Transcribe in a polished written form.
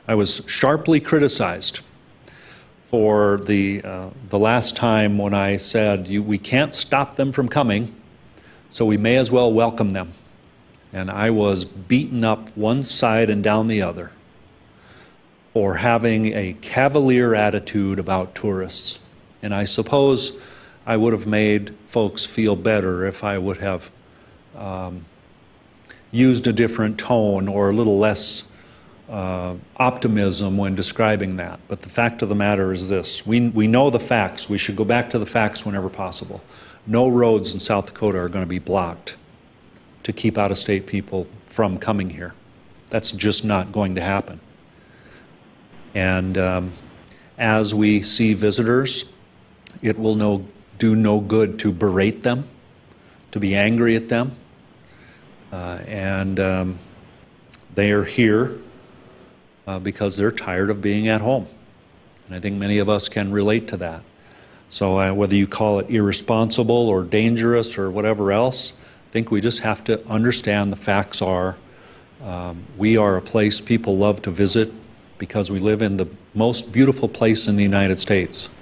I was sharply criticized for the last time when I said, we can't stop them from coming, so we may as well welcome them. And I was beaten up one side and down the other for having a cavalier attitude about tourists. And I suppose I would have made folks feel better if I would have used a different tone or a little less optimism when describing that. But the fact of the matter is this. We know the facts. We should go back to the facts whenever possible. No roads in South Dakota are going to be blocked to keep out-of-state people from coming here. That's just not going to happen. And as we see visitors, it will do no good to berate them, to be angry at them. They are here because they're tired of being at home. And I think many of us can relate to that. So whether you call it irresponsible or dangerous or whatever else, I think we just have to understand the facts are we are a place people love to visit because we live in the most beautiful place in the United States.